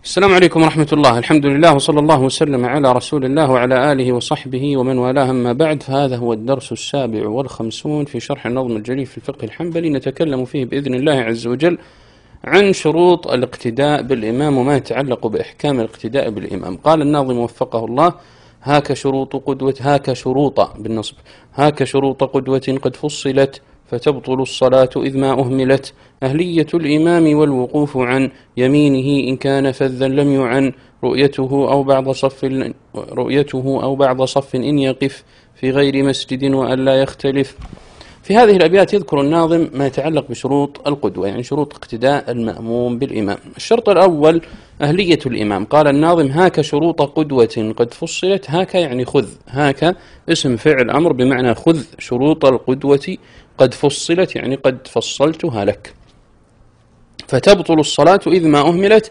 السلام عليكم ورحمة الله. الحمد لله وصلى الله وسلم على رسول الله وعلى آله وصحبه ومن والاه، أما بعد، فهذا هو الدرس 57 في شرح النظم الجليل في الفقه الحنبلي، نتكلم فيه بإذن الله عز وجل عن شروط الاقتداء بالإمام وما يتعلق بإحكام الاقتداء بالإمام. قال الناظم وفقه الله: هاك شروط قدوة قد فصلت فتبطل الصلاة إذ ما أهملت. أهلية الإمام والوقوف عن يمينه إن كان فذا لم يعن. رؤيته أو بعض صف إن يقف في غير مسجد وأن لا يختلف. في هذه الأبيات يذكر الناظم ما يتعلق بشروط القدوة، يعني شروط اقتداء المأموم بالإمام. الشرط الأول أهلية الإمام. قال الناظم: هاك شروط قدوة قد فصلت. هاك يعني خذ، هاك اسم فعل أمر بمعنى خذ شروط القدوة قد فصلت، يعني قد فصلتها لك. فتبطل الصلاة إذ ما أهملت.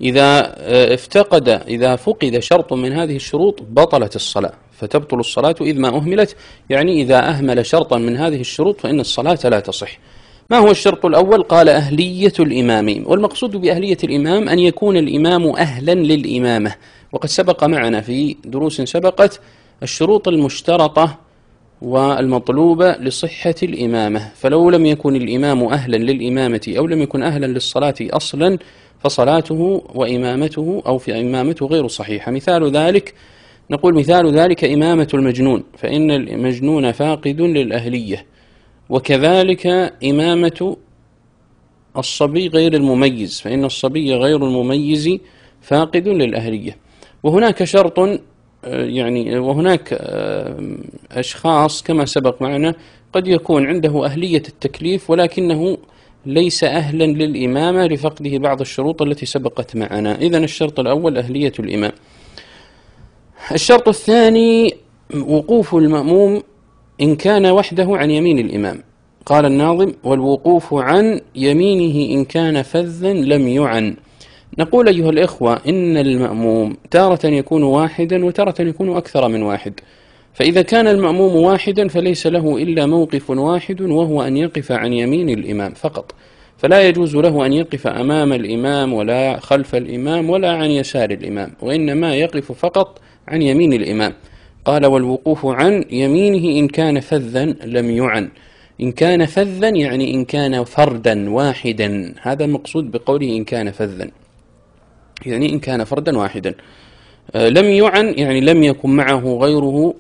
إذا فقد شرط من هذه الشروط بطلت الصلاة. فتبطل الصلاة إذ ما أهملت، يعني إذا أهمل شرطا من هذه الشروط فإن الصلاة لا تصح. ما هو الشرط الأول؟ قال: أهلية الإمام. والمقصود بأهلية الإمام أن يكون الإمام أهلا للإمامة. وقد سبق معنا في دروس سبقت الشروط المشترطة والمطلوبة لصحة الإمامة. فلو لم يكن الإمام أهلا للإمامة أو لم يكن أهلا للصلاة أصلا فصلاته وإمامته أو في إمامته غير صحيحة. مثال ذلك إمامة المجنون، فإن المجنون فاقد للأهلية. وكذلك إمامة الصبي غير المميز، فإن الصبي غير المميز فاقد للأهلية. وهناك شرط، وهناك أشخاص كما سبق معنا قد يكون عنده أهلية التكليف ولكنه ليس أهلا للإمامة لفقده بعض الشروط التي سبقت معنا. إذن الشرط الأول أهلية الإمام. الشرط الثاني وقوف المأموم إن كان وحده عن يمين الإمام. قال الناظم: والوقوف عن يمينه إن كان فذا لم يعن. نقول أيها الإخوة إن المأموم تارة يكون واحدا وتارة يكون أكثر من واحد. فإذا كان المأموم واحدا فليس له إلا موقف واحد، وهو أن يقف عن يمين الإمام فقط. فلا يجوز له أن يقف أمام الإمام ولا خلف الإمام ولا عن يسار الإمام، وإنما يقف فقط عن يمين الإمام. قال: والوقوف عن يمينه إن كان فذا لم يعن. إن كان فذا يعني إن كان فردا واحدا، هذا المقصود بقوله إن كان فذا، يعني إن كان فردا واحدا. لم يعن يعني لم يكن معه غيره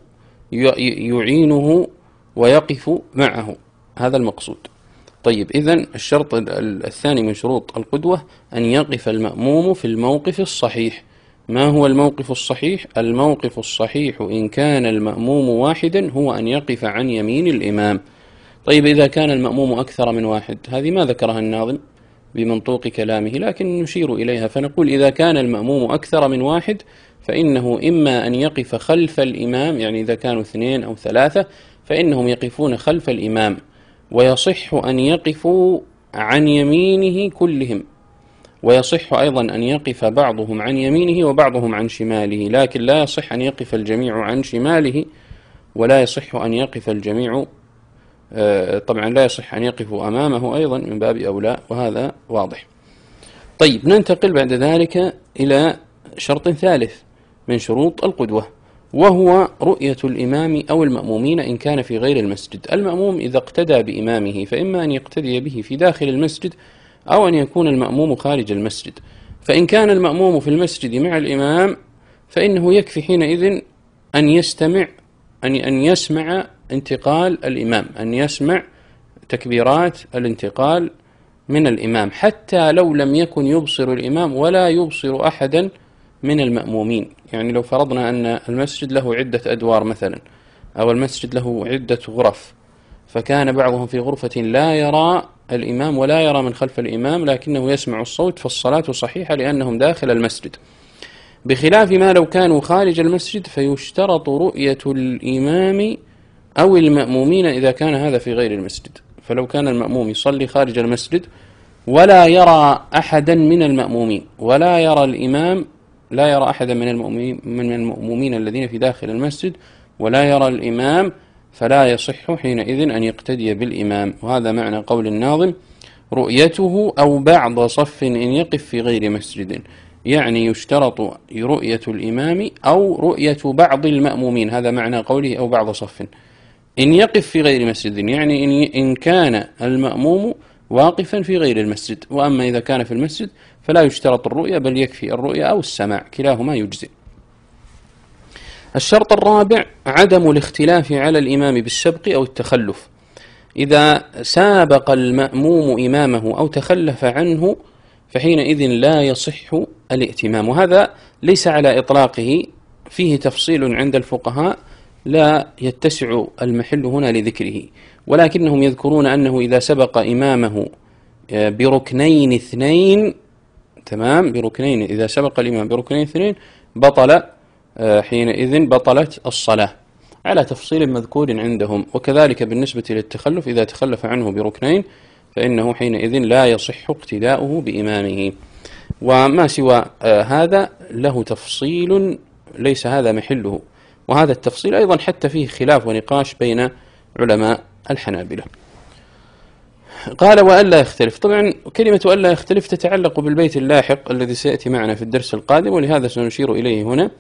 يعينه ويقف معه، هذا المقصود. طيب، إذن الشرط الثاني من شروط القدوة أن يقف المأموم في الموقف الصحيح. ما هو الموقف الصحيح؟ الموقف الصحيح إن كان المأموم واحدا هو أن يقف عن يمين الإمام. طيب، إذا كان المأموم أكثر من واحد، هذه ما ذكرها الناظم بمنطوق كلامه، لكن نشير إليها فنقول: إذا كان المأموم أكثر من واحد فإنه إما أن يقف خلف الإمام، يعني إذا كانوا 2 أو 3 فإنهم يقفون خلف الإمام، ويصح أن يقفوا عن يمينه كلهم، ويصح أيضا أن يقف بعضهم عن يمينه وبعضهم عن شماله، لكن لا يصح أن يقف الجميع عن شماله، ولا يصح أن يقف الجميع طبعا لا يصح أن يقفوا أمامه أيضا من باب أولى، وهذا واضح. طيب، ننتقل بعد ذلك إلى شرط ثالث من شروط القدوة، وهو رؤية الإمام أو المأمومين إن كان في غير المسجد. المأموم إذا اقتدى بإمامه فإما أن يقتدي به في داخل المسجد أو أن يكون المأموم خارج المسجد. فإن كان المأموم في المسجد مع الإمام فإنه يكفي حينئذ أن يسمع انتقال الإمام، أن يسمع تكبيرات الانتقال من الإمام، حتى لو لم يكن يبصر الإمام ولا يبصر أحدا من المأمومين. يعني لو فرضنا أن المسجد له عدة أدوار مثلا، أو المسجد له عدة غرف، فكان بعضهم في غرفة لا يرى الإمام ولا يرى من خلف الإمام لكنه يسمع الصوت، فالصلاة صحيحة لأنهم داخل المسجد. بخلاف ما لو كانوا خارج المسجد فيشترط رؤية الإمام أو المأمومين إذا كان هذا في غير المسجد. فلو كان المأموم يصلي خارج المسجد ولا يرى أحدا من المأمومين ولا يرى الإمام، لا يرى أحدا من المأمومين الذين في داخل المسجد ولا يرى الإمام، فلا يصح حينئذ أن يقتدي بالإمام. وهذا معنى قول الناظم: رؤيته أو بعض صف إن يقف في غير مسجد. يعني يشترط رؤية الإمام أو رؤية بعض المأمومين، هذا معنى قوله أو بعض صف. إن يقف في غير مسجد يعني إن كان المأموم واقفا في غير المسجد، وأما إذا كان في المسجد فلا يشترط الرؤية بل يكفي الرؤية أو السماع، كلاهما يجزئ. الشرط الرابع عدم الاختلاف على الإمام بالسبق أو التخلف. إذا سابق المأموم إمامه أو تخلف عنه فحينئذ لا يصح الائتمام، وهذا ليس على إطلاقه، فيه تفصيل عند الفقهاء لا يتسع المحل هنا لذكره، ولكنهم يذكرون أنه إذا سبق إمامه بركنين اثنين، تمام، بركنين، إذا سبق الإمام بركنين اثنين بطل، حينئذ بطلت الصلاة، على تفصيل مذكور عندهم. وكذلك بالنسبة للتخلف، إذا تخلف عنه بركنين فإنه حينئذ لا يصح اقتداؤه بإمامه. وما سوى هذا له تفصيل ليس هذا محله، وهذا التفصيل أيضا حتى فيه خلاف ونقاش بين علماء الحنابلة. قال وألا يختلف. طبعا كلمة ألا يختلف تتعلق بالبيت اللاحق الذي سيأتي معنا في الدرس القادم، ولهذا سنشير إليه هنا.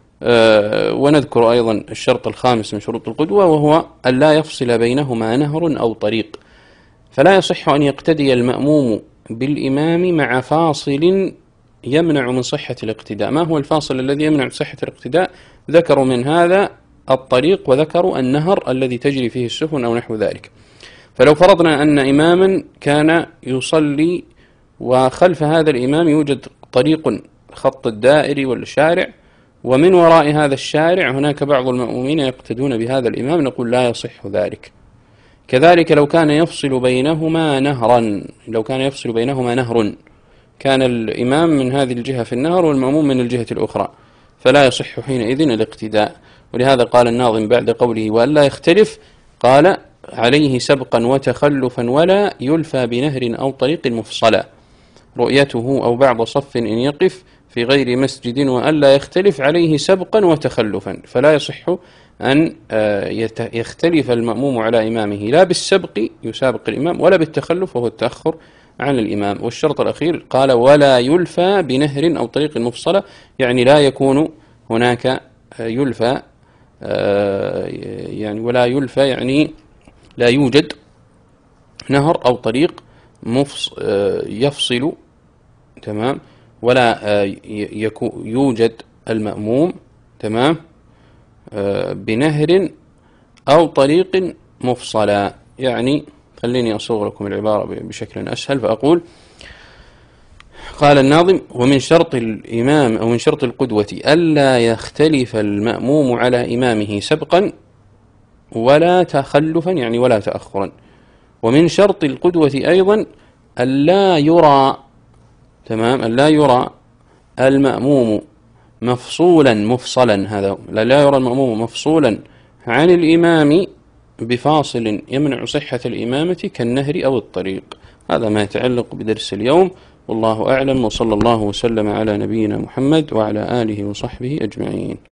ونذكر أيضا الشرط الخامس من شروط القدوة، وهو ألا يفصل بينهما نهر أو طريق. فلا يصح أن يقتدي المأموم بالإمام مع فاصل يمنع من صحة الاقتداء. ما هو الفاصل الذي يمنع من صحة الاقتداء؟ ذكروا من هذا الطريق، وذكروا النهر الذي تجري فيه السفن أو نحو ذلك. فلو فرضنا أن إماما كان يصلي وخلف هذا الإمام يوجد طريق خط الدائري والشارع، ومن وراء هذا الشارع هناك بعض المأمومين يقتدون بهذا الإمام، نقول لا يصح ذلك. كذلك لو كان يفصل بينهما نهرا، لو كان يفصل بينهما نهر، كان الإمام من هذه الجهة في النهر والمأموم من الجهة الأخرى، فلا يصح حينئذ الاقتداء. ولهذا قال الناظم بعد قوله وألا يختلف، قال عليه سبقا وتخلفا ولا يلفى بنهر أو طريق مفصلا، رؤيته أو بعض صف إن يقف في غير مسجد وألا يختلف عليه سبقا وتخلفا. فلا يصح أن يختلف المأموم على إمامه، لا بالسبق يسابق الإمام ولا بالتخلف وهو التأخر عن الإمام. والشرط الأخير قال ولا يلفى بنهر أو طريق مفصلة، يعني لا يكون هناك يلفى، يعني ولا يلفى يعني لا يوجد نهر أو طريق يفصل، تمام، ولا يوجد المأموم، تمام، بنهر أو طريق مفصلا. يعني خليني أصوغ لكم العبارة بشكل أسهل، فأقول قال الناظم ومن شرط الإمام أو من شرط القدوة ألا يختلف المأموم على إمامه سبقا ولا تخلفا، يعني ولا تأخرا. ومن شرط القدوة أيضا ألا يرى، تمام، ألا يرى المأموم مفصلا، هذا لا يرى المأموم مفصولا عن الإمام بفاصل يمنع صحة الإمامة كالنهر أو الطريق. هذا ما يتعلق بدرس اليوم، والله أعلم، وصلى الله وسلم على نبينا محمد وعلى آله وصحبه أجمعين.